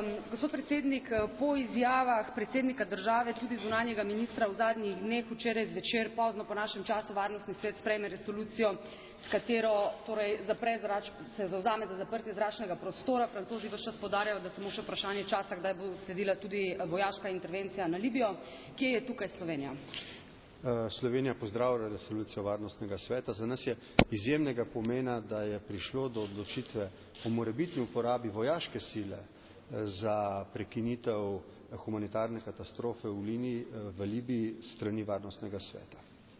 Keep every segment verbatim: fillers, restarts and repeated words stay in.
Gospod predsednik, po izjavah predsednika države, tudi zunanjega ministra v zadnjih dneh, včeraj zvečer, pozno po našem času, Varnostni svet sprejme resolucijo, s katero torej zapre zrač, se zavzame za zaprtje zračnega prostora. Francozi ves čas poudarjajo, da samo še vprašanje časa, kdaj bo sledila tudi vojaška intervencija na Libijo. Kje je tukaj Slovenija? Slovenija pozdravlja resolucijo Varnostnega sveta. Za nas je izjemnega pomena, da je prišlo do odločitve o morebitni uporabi vojaške sile za prekinitev humanitarne katastrofe v, liniji, v Libiji strani Varnostnega sveta.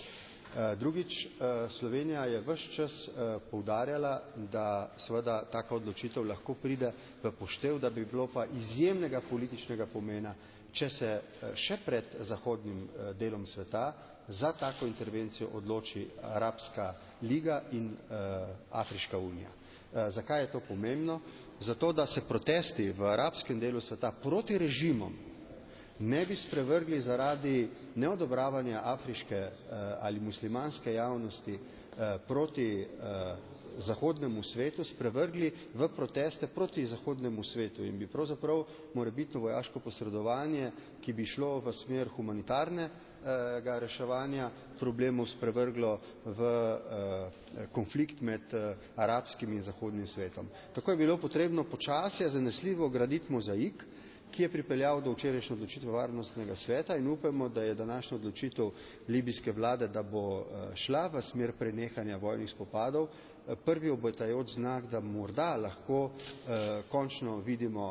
Drugič, Slovenija je ves čas poudarjala, da seveda taka odločitev lahko pride v poštev, da bi bilo pa izjemnega političnega pomena, če se še pred zahodnim delom sveta za tako intervencijo odloči Arabska liga in Afriška unija. Zakaj je to pomembno? Zato, da se protesti v arabskem delu sveta proti režimom ne bi sprevrgli zaradi neodobravanja afriške ali muslimanske javnosti proti zahodnemu svetu, sprevrgli v proteste proti zahodnemu svetu in bi pravzaprav morebitno vojaško posredovanje, ki bi šlo v smer humanitarnega reševanja problemov, sprevrglo v konflikt med arabskim in zahodnim svetom. Tako je bilo potrebno počasi, zanesljivo graditi mozaik, ki je pripeljal do včerajšnje odločitve Varnostnega sveta, in upamo, da je današnja odločitev libijske vlade, da bo šla v smer prenehanja vojnih spopadov, prvi obetajoč znak, da morda lahko eh, končno vidimo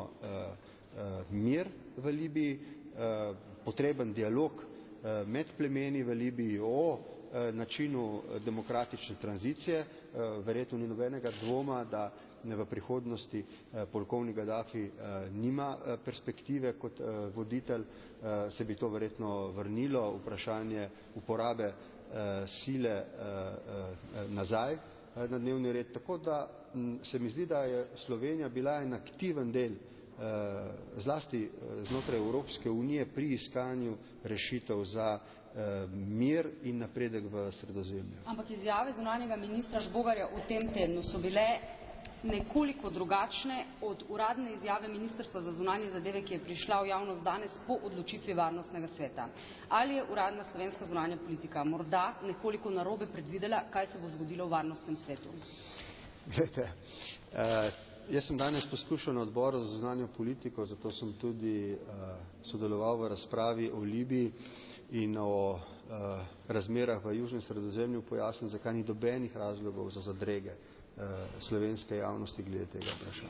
eh, mir v Libiji, eh, potreben dialog eh, med plemeni v Libiji o eh, načinu demokratične tranzicije. Eh, verjetno ni nobenega dvoma, da v prihodnosti eh, polkovnik Gadafi eh, nima eh, perspektive kot eh, voditelj, eh, se bi to verjetno vrnilo vprašanje uporabe eh, sile eh, eh, nazaj eh, na dnevni red. Tako da m, se mi zdi, da je Slovenija bila en aktiven del eh, zlasti eh, znotraj Evropske unije pri iskanju rešitev za eh, mir in napredek v Sredozemlju. Ampak izjave zunanjega ministra Žbogarja v tem tednu so bile nekoliko drugačne od uradne izjave Ministrstva za zunanje zadeve, ki je prišla v javnost danes po odločitvi Varnostnega sveta. Ali je uradna slovenska zunanja politika morda nekoliko narobe predvidela, kaj se bo zgodilo v Varnostnem svetu? Glejte, eh, jaz sem danes poskušal na odboru za zunanjo politiko, zato sem tudi eh, sodeloval v razpravi o Libiji in o eh, razmerah v Južnem Sredozemlju pojasniti, zakaj ni dobenih razlogov za zadrege slovenske javnosti glede tega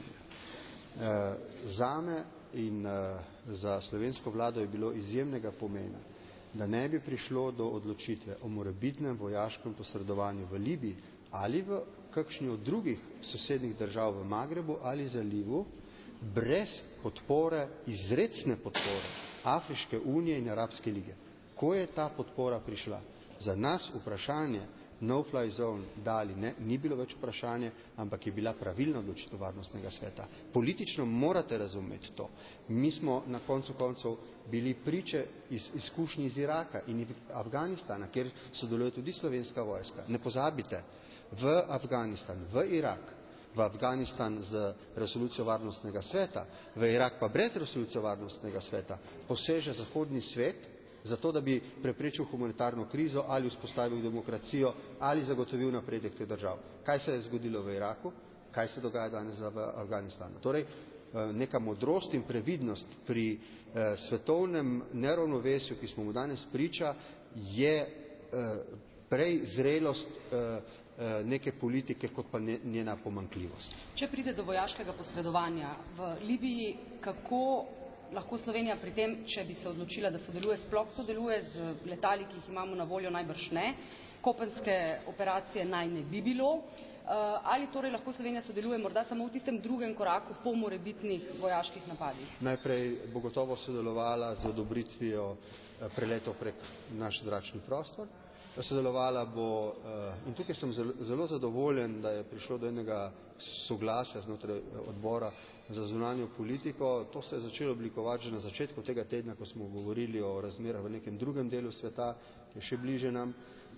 vprašanja. Zame in za slovensko vlado je bilo izjemnega pomena, da ne bi prišlo do odločitve o morebitnem vojaškem posredovanju v Libiji ali v kakšni od drugih sosednjih držav v Magrebu ali Zalivu brez podpore, izrecne podpore Afriške unije in Arabske lige. Ko je ta podpora prišla? Za nas vprašanje no-fly zone da ali ne, ni bilo več vprašanje, ampak je bila pravilna odločitev Varnostnega sveta. Politično morate razumeti to. Mi smo na koncu koncev bili priče iz izkušnji iz Iraka in iz Afganistana, kjer sodeluje tudi slovenska vojska. Ne pozabite, v Afganistan, v Irak, v Afganistan z resolucijo Varnostnega sveta, v Irak pa brez resolucije Varnostnega sveta, poseže zahodni svet, zato da bi preprečil humanitarno krizo ali vzpostavil demokracijo ali zagotovil napredek teh držav. Kaj se je zgodilo v Iraku? Kaj se dogaja danes v Afganistanu? Torej, neka modrost in previdnost pri eh, svetovnem neravnovesju, ki smo mu danes priča, je eh, prej zrelost eh, neke politike kot pa njena pomanjkljivost. Če pride do vojaškega posredovanja v Libiji, kako lahko Slovenija pri tem, če bi se odločila, da sodeluje, sploh sodeluje z letali, ki jih imamo na voljo, najbrž ne, kopenske operacije naj ne bi bilo, ali torej lahko Slovenija sodeluje morda samo v tistem drugem koraku po morebitnih vojaških napadih? Najprej bo gotovo sodelovala z odobritvijo preletov prek naš zračni prostor. Sodelovala bo, in tukaj sem zelo zadovoljen, da je prišlo do enega soglasja znotraj odbora za zunanjo politiko. To se je začelo oblikovati že na začetku tega tedna, ko smo govorili o razmerah v nekem drugem delu sveta, ki je še bliže nam.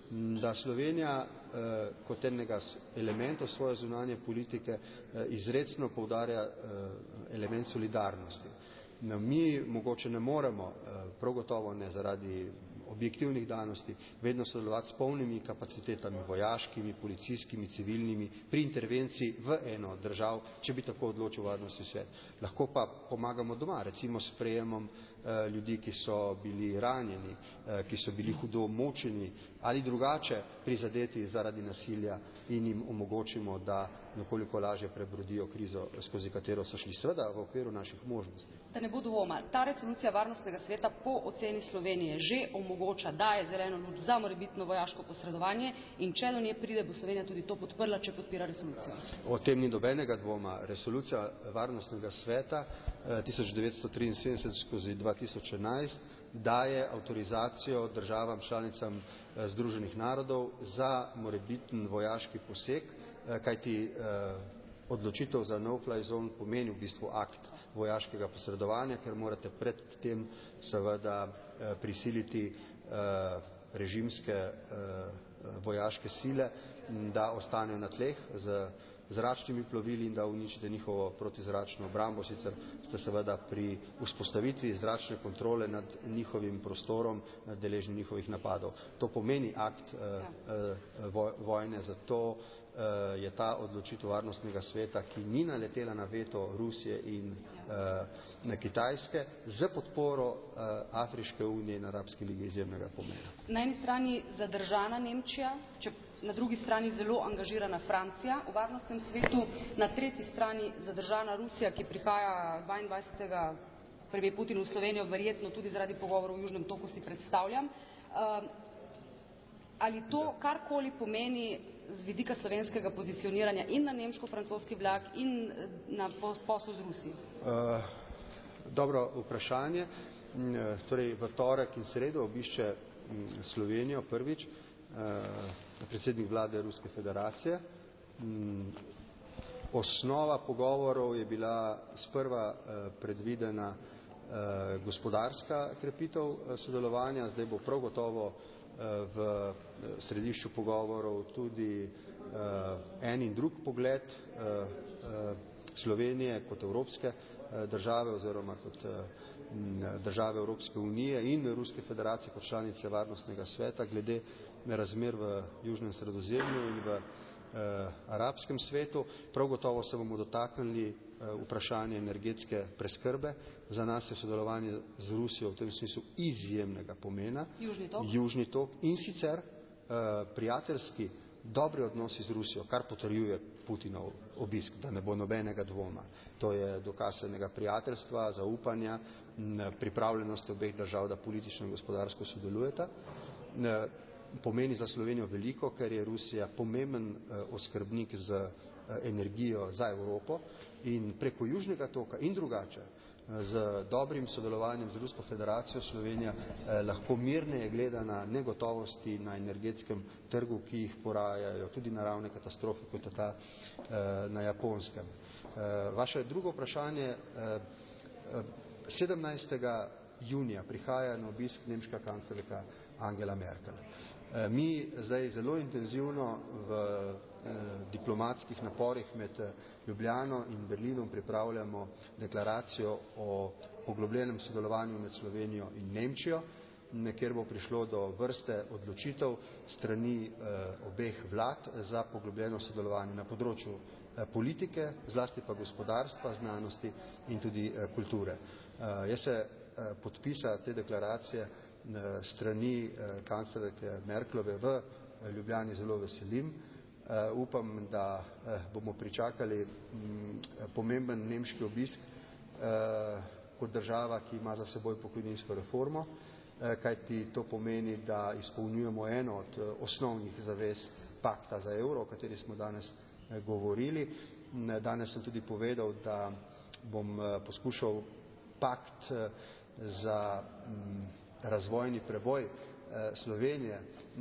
da Slovenija kot enega elementov svoje zunanje politike izrecno poudarja element solidarnosti. Mi mogoče ne moremo, prav gotovo ne zaradi objektivnih danosti, vedno sodelovati s polnimi kapacitetami, vojaškimi, policijskimi, civilnimi, pri intervenciji v eno od držav, če bi tako odločil Varnostni svet. Lahko pa pomagamo doma, recimo s sprejemom eh, ljudi, ki so bili ranjeni, eh, ki so bili hudo mučeni ali drugače prizadeti zaradi nasilja in jim omogočimo, da nekoliko lažje prebrodijo krizo, skozi katero so šli, seveda v okviru naših možnosti. Da ne bo dvoma, ta resolucija Varnostnega sveta po oceni Slovenije že omogoča, daje zeleno luč za morebitno vojaško posredovanje in če do nje pride, bo Slovenija tudi to podprla, če podpira resolucijo. O tem ni nobenega dvoma. Resolucija Varnostnega sveta tisoč devetsto triinsedemdeset skozi dva tisoč enajst daje avtorizacijo državam članicam Združenih narodov za morebiten vojaški poseg, kajti odločitev za no-fly zone pomeni v bistvu akt vojaškega posredovanja, ker morate pred tem seveda prisiliti režimske vojaške sile, da ostanejo na tleh z zračnimi plovili in da uničite njihovo protizračno obrambo, sicer ste seveda pri vzpostavitvi zračne kontrole nad njihovim prostorom deležni njihovih napadov. To pomeni akt vojne, zato je ta odločitev Varnostnega sveta, ki ni naletela na veto Rusije in na Kitajske, z podporo Afriške unije in Arabske lige izjemnega pomena. Na eni strani zadržana Nemčija, če na drugi strani zelo angažirana Francija v Varnostnem svetu, na tretji strani zadržana Rusija, ki prihaja dvaindvajsetega prvi Putin v Slovenijo, verjetno tudi zaradi pogovorov v Južnem toku, si predstavljam. Ali to karkoli pomeni z vidika slovenskega pozicioniranja in na nemško-francoski vlak in na posel z Rusijo? Dobro vprašanje. Torej v torek in sredo obišče Slovenijo prvič predsednik vlade Ruske federacije. Osnova pogovorov je bila sprva predvidena gospodarska krepitev sodelovanja, zdaj bo prav gotovo v središču pogovorov tudi en in drug pogled Slovenije kot evropske države oziroma kot države Evropske unije in Ruske federacije kot članice Varnostnega sveta glede razmer v Južnem Sredozemlju in v arabskem svetu. Prav gotovo se bomo dotaknili vprašanje energetske preskrbe. Za nas je sodelovanje z Rusijo v tem smislu izjemnega pomena. Južni tok. Južni tok in sicer prijateljski dobri odnosi z Rusijo, kar potrjuje Putinov obisk, da ne bo nobenega dvoma. To je dokaz enega prijateljstva, zaupanja, pripravljenosti obeh držav, da politično in gospodarsko sodelujeta. Pomeni za Slovenijo veliko, ker je Rusija pomemben oskrbnik z energijo za Evropo in preko Južnega toka in drugače z dobrim sodelovanjem z Rusko federacijo Slovenija lahko mirneje gleda na negotovosti na energetskem trgu, ki jih porajajo tudi naravne katastrofe, kot je ta na Japonskem. Vaše drugo vprašanje. sedemnajstega junija prihaja na obisk nemška kanclerka Angela Merkel. Mi zdaj zelo intenzivno v diplomatskih naporih med Ljubljano in Berlinom pripravljamo deklaracijo o poglobljenem sodelovanju med Slovenijo in Nemčijo, kjer bo prišlo do vrste odločitev strani obeh vlad za poglobljeno sodelovanje na področju politike, zlasti pa gospodarstva, znanosti in tudi kulture. Jaz se podpisa te deklaracije strani kanclerke Merklove v Ljubljani zelo veselim. Upam, da bomo pričakali pomemben nemški obisk kot država, ki ima za seboj pokojninsko reformo, kajti to pomeni, da izpolnjujemo eno od osnovnih zavez pakta za evro, o kateri smo danes govorili. Danes sem tudi povedal, da bom poskušal pakt za razvojni preboj Slovenije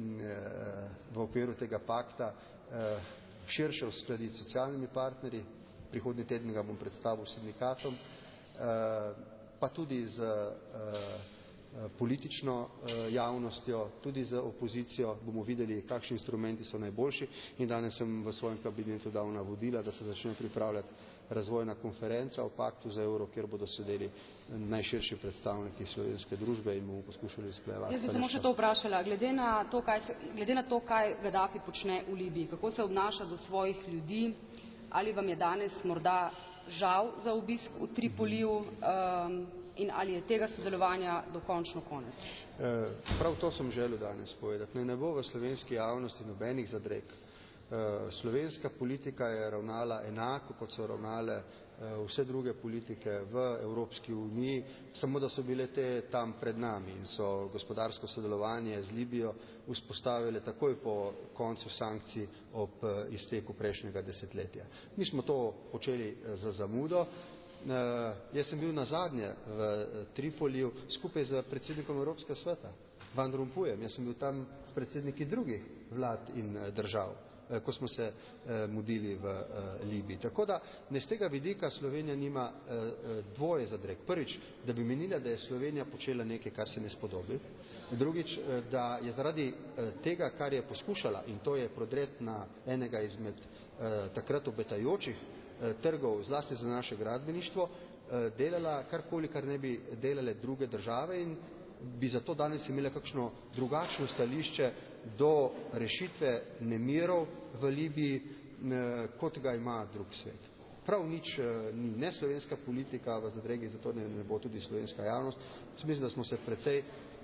v okviru tega pakta širše uskladiti s socialnimi partnerji. Prihodnji teden ga bom predstavil sindikatom, pa tudi z politično javnostjo, tudi z opozicijo, bomo videli, kakšni instrumenti so najboljši in danes sem v svojem kabinetu dal navodila, da se začne pripravljati razvojna konferenca o paktu za evro, kjer bodo sedeli najširši predstavniki slovenske družbe in bomo poskušali usklajevati. Jaz bi samo še to vprašala, glede na to, kaj, glede na to, kaj Gadafi počne v Libiji, kako se obnaša do svojih ljudi, ali vam je danes morda žal za obisk v Tripoliju um, in ali je tega sodelovanja dokončno konec? E, prav to sem želel danes povedati. Ne, ne bo v slovenski javnosti nobenih zadreg. E, slovenska politika je ravnala enako, kot so ravnale e, vse druge politike v Evropski uniji, samo da so bile te tam pred nami in so gospodarsko sodelovanje z Libijo vzpostavile takoj po koncu sankcij ob izteku prejšnjega desetletja. Mi smo to počeli za zamudo. Uh, jaz sem bil nazadnje v Tripoliju skupaj z predsednikom Evropskega sveta, Van Rompujem. Jaz sem bil tam s predsedniki drugih vlad in uh, držav, uh, ko smo se uh, mudili v uh, Libiji. Tako da ne z tega vidika Slovenija nima uh, dvoje zadreg. Prvič, da bi menila, da je Slovenija počela nekaj, kar se ne spodobi. Drugič, uh, da je zaradi uh, tega, kar je poskušala, in to je prodret na enega izmed uh, takrat obetajočih trgov, zlasti za naše gradbeništvo, delala karkoli, kar ne bi delale druge države in bi zato danes imela kakšno drugačno stališče do rešitve nemirov v Libiji, kot ga ima drug svet. Prav nič ni ne slovenska politika v zadregi, zato ne, ne bo tudi slovenska javnost. Mislim, da smo se precej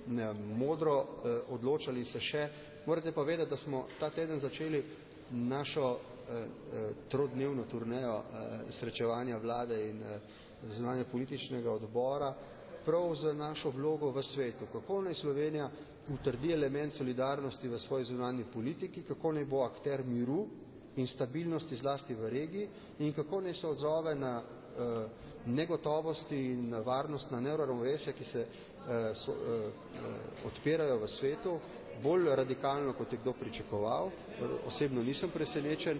modro odločali in se še. Morate pa vedeti, da smo ta teden začeli našo trodnevno turnejo srečevanja vlade in zunanje političnega odbora prav za našo vlogo v svetu. Kako naj Slovenija utrdi element solidarnosti v svoji zunanji politiki, kako naj bo akter miru in stabilnosti zlasti v regiji in kako naj se odzove na negotovosti in varnostna neuravnovesja, ki se so, odpirajo v svetu, bolj radikalno, kot je kdo pričakoval. Osebno nisem presenečen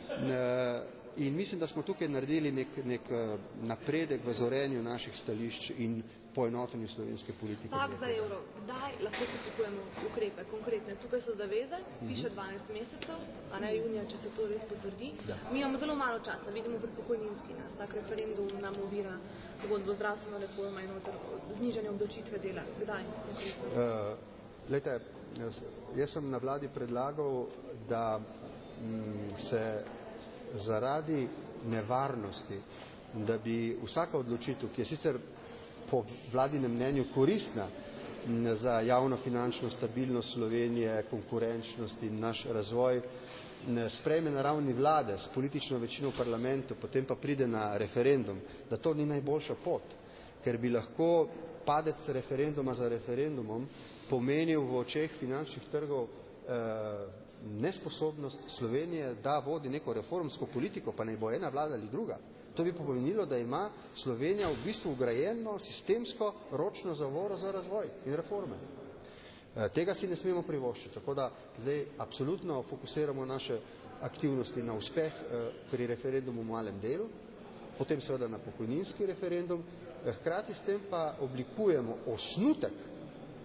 in mislim, da smo tukaj naredili nek, nek napredek v zorenju naših stališč in poenotenju slovenske politike. Pakt za evro. Kdaj lahko pričakujemo ukrepe, konkretne? Tukaj so zaveze, piše dvanajst mesecev, a ne junija, če se to res potrdi. Da. Mi imamo zelo malo časa, vidimo pri pokojninski nas, tak referendum nam ovira zgodbo zdravstveno reforma in znižanje obdavčitve dela. Kdaj? Uh, Glejte, jaz sem na vladi predlagal, da m, se zaradi nevarnosti, da bi vsaka odločitev, ki je sicer po vladinem mnenju koristna za javno finančno stabilnost Slovenije, konkurenčnost in naš razvoj, sprejme na ravni vlade s politično večino v parlamentu, potem pa pride na referendum, da to ni najboljša pot, ker bi lahko padec referenduma za referendumom pomenil v očeh finančnih trgov eh, nesposobnost Slovenije, da vodi neko reformsko politiko, pa naj bo ena vlada ali druga. To bi pomenilo, da ima Slovenija v bistvu ugrajeno sistemsko ročno zavoro za razvoj in reforme. E, tega si ne smemo privoščiti, tako da zdaj absolutno fokusiramo naše aktivnosti na uspeh e, pri referendumu v malem delu, potem seveda na pokojninski referendum, e, hkrati s tem pa oblikujemo osnutek e,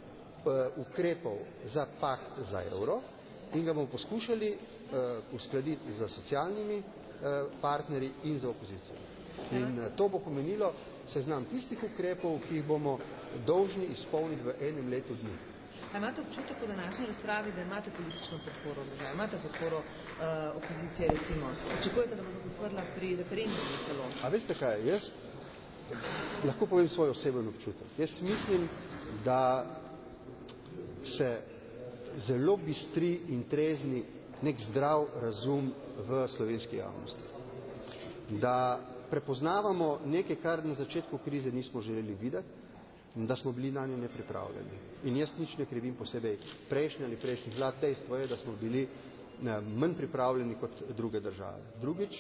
ukrepov za pakt za evro in ga bomo poskušali e, uskladiti z socialnimi partnerji in za opozicijo. In to bo pomenilo seznam tistih ukrepov, ki jih bomo dolžni izpolniti v enem letu dni. A imate občutek po današnji razpravi, da imate politično podporo države, imate podporo uh, opozicije recimo? Očekujete, da bo podprla pri referendumu celo? A veste kaj, jaz lahko povem svoj oseben občutek. Jaz mislim, da se zelo bistri in trezni nek zdrav razum v slovenski javnosti. Da prepoznavamo nekaj, kar na začetku krize nismo želeli videti, da smo bili na njo nepripravljeni. In jaz nič ne krivim posebej prejšnje ali prejšnjih vlad, dejstvo je, da smo bili ne, manj pripravljeni kot druge države. Drugič,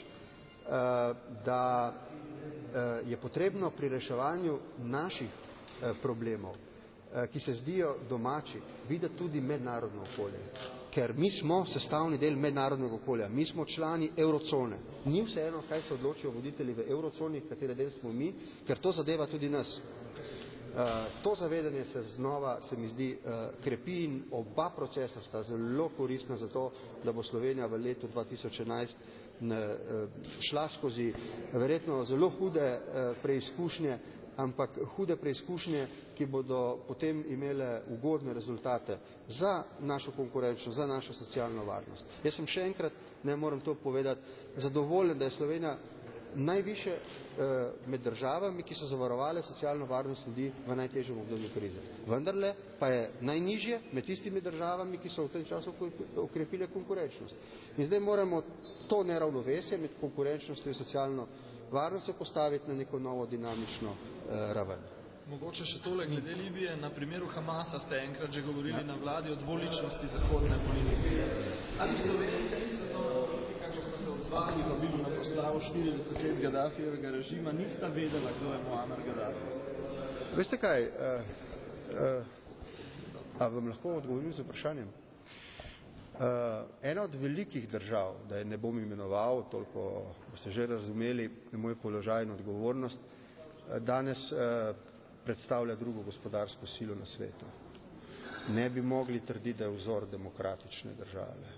da je potrebno pri reševanju naših problemov, ki se zdijo domači, videti tudi mednarodno okolje. Ker mi smo sestavni del mednarodnega okolja, mi smo člani eurocone. Ni vseeno, kaj se odločijo voditelji v euroconi, katere del smo mi, ker to zadeva tudi nas. To zavedanje se znova, se mi zdi, krepi in oba procesa sta zelo koristna za to, da bo Slovenija v letu dva tisoč enajst šla skozi verjetno zelo hude preizkušnje, ampak hude preizkušnje, ki bodo potem imele ugodne rezultate za našo konkurenčnost, za našo socialno varnost. Jaz sem še enkrat, ne moram to povedati, zadovoljen, da je Slovenija najviše med državami, ki so zavarovale socialno varnost ljudi v najtežjem obdobju krize. Vendarle pa je najnižje med tistimi državami, ki so v tem času okrepile konkurenčnost. In zdaj moramo to neravnovesje med konkurenčnostjo in socialno varnostjo postaviti na neko novo dinamično raven. Mogoče še tole glede Libije. Na primeru Hamasa ste enkrat že govorili na vladi o dvoličnosti zahodne politike. Ali slovenska in svetovna politika, ko ste se odzvali v vabilu na proslavu štirideset let Gadafijevega režima, nista vedela, kdo je Muammar Gaddafi? Veste kaj, uh, uh, a vam lahko odgovorim z vprašanjem? Uh, ena od velikih držav, da je ne bom imenoval, toliko boste že razumeli moj položaj in odgovornost, danes uh, predstavlja drugo gospodarsko silo na svetu. Ne bi mogli trditi, da je vzor demokratične države.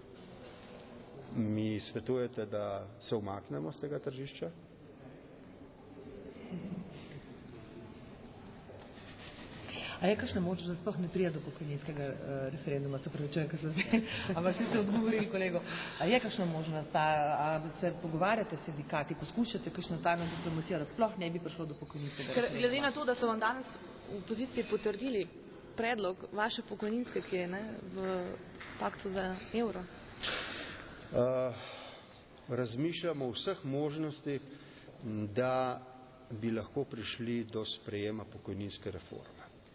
Mi svetujete, da se umaknemo z tega tržišča? A je kakšna možnost, da sploh ne prija do pokojninskega uh, referenduma, se pravičujem, ker se zdaj, ampak ste odgovorili kolego. A je kakšna možnost, da a se pogovarjate s sindikati, poskušate kakšno tajno diplomasijo, da sploh ne bi prišlo do pokojninskega Ker referenduma? glede na to, da so vam danes v poziciji potrdili predlog vaše pokojninske, ki je ne, v paktu za evro. Uh, razmišljamo o vseh možnostih, da bi lahko prišli do sprejema pokojninske reforme.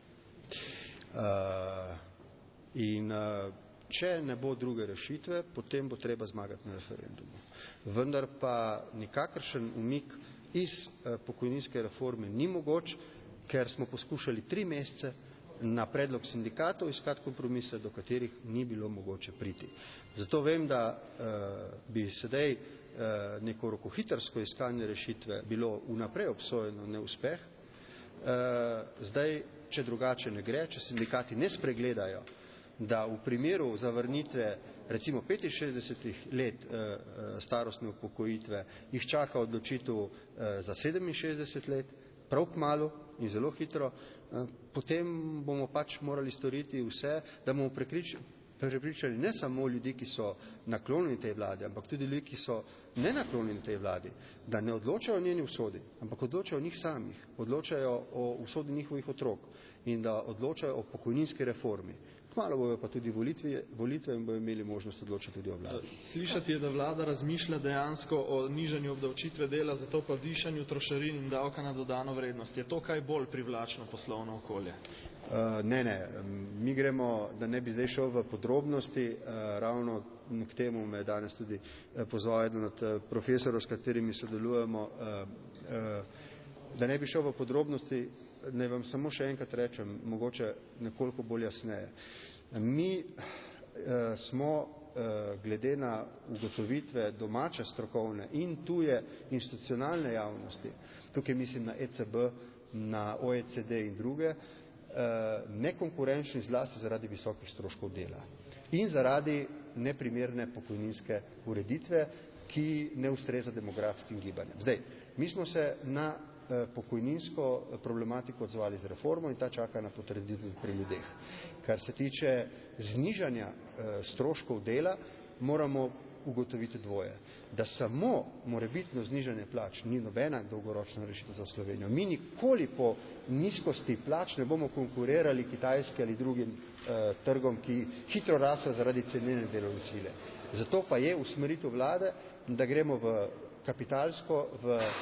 Uh, in uh, če ne bo druge rešitve, potem bo treba zmagati na referendumu. Vendar pa nikakršen umik iz uh, pokojninske reforme ni mogoč, ker smo poskušali tri mesece na predlog sindikatov iskati kompromise, do katerih ni bilo mogoče priti. Zato vem, da uh, bi sedaj uh, neko rokohitrsko iskanje rešitve bilo vnaprej obsojeno neuspeh. Uh, zdaj, če drugače ne gre, če sindikati ne spregledajo, da v primeru zavrnitve recimo petinšestdesetih let uh, starostne upokojitve jih čaka odločitev uh, za sedeminšestdeset let, prav kmalu in zelo hitro, uh, potem bomo pač morali storiti vse, da bomo prepričali ne samo ljudi, ki so naklonjeni tej vladi, ampak tudi ljudi, ki so nenaklonjeni tej vladi, da ne odločajo o njeni usodi, ampak odločajo o njih samih, odločajo o usodi njihovih otrok in da odločajo o pokojninski reformi. Kmalu bojo pa tudi volitve, volitve in bojo imeli možnost odločiti tudi o vladi. Slišati je, da vlada razmišlja dejansko o nižanju obdavčitve dela, zato pa višanju trošarin in davka na dodano vrednost. Je to kaj bolj privlačno poslovno okolje? Uh, ne, ne. Mi gremo, da ne bi zdaj šel v podrobnosti, uh, ravno k temu me danes tudi uh, pozval eden od uh, profesorov, s katerimi sodelujemo, uh, uh, da ne bi šel v podrobnosti, ne vam samo še enkrat rečem, mogoče nekoliko bolj jasneje. Mi uh, smo uh, glede na ugotovitve domače strokovne in tuje institucionalne javnosti, tukaj mislim na E C B, na O E C D in druge, nekonkurenčni zlasti zaradi visokih stroškov dela in zaradi neprimerne pokojninske ureditve, ki ne ustreza demografskim gibanjem. Zdaj, mi smo se na pokojninsko problematiko odzvali z reformo in ta čaka na potrditev pri ljudeh. Kar se tiče znižanja stroškov dela, moramo ugotoviti dvoje. Da samo morebitno znižanje plač ni nobena dolgoročna rešitev za Slovenijo. Mi nikoli po nizkosti plač ne bomo konkurirali kitajski ali drugim eh, trgom, ki hitro rastejo zaradi cenene delovne sile. Zato pa je usmeritev vlade, da gremo v kapitalsko, v, eh,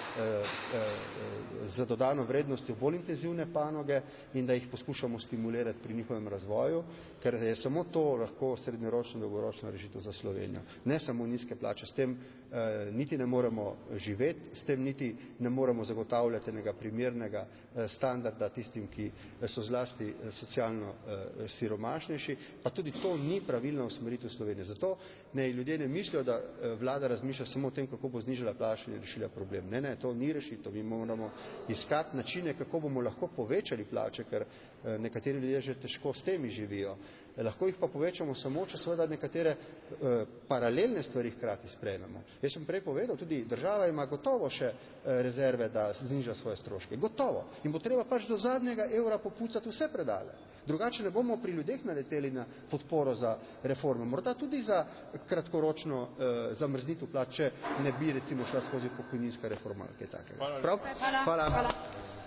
eh, z dodano vrednostjo bolj intenzivne panoge in da jih poskušamo stimulirati pri njihovem razvoju, ker je samo to lahko srednjeročno dolgoročna rešitev za Slovenijo. Ne samo nizke plače, s tem eh, niti ne moremo živeti, s tem niti ne moremo zagotavljati enega primernega eh, standarda tistim, ki so zlasti eh, socialno eh, siromašnejši, pa tudi to ni pravilna usmeritev Slovenije. Zato ne, ljudje ne mislijo, da eh, vlada razmišlja samo o tem, kako bo znižala znižala plače in rešila problem. Ne, ne, to ni rešitev. Mi moramo iskati načine, kako bomo lahko povečali plače, ker nekateri ljudje že težko s temi živijo. Lahko jih pa povečamo samo, če seveda nekatere eh, paralelne stvari hkrati sprejmemo. Jaz sem prej povedal, tudi država ima gotovo še eh, rezerve, da zniža svoje stroške. Gotovo. In bo treba pač do zadnjega evra popucati vse predale. Drugače ne bomo pri ljudeh naleteli na podporo za reforme. Morda tudi za kratkoročno eh, zamrznitev plač, če ne bi recimo šla skozi pokojninska reforma ali kaj takega. Prav? Hvala. Hvala. Hvala.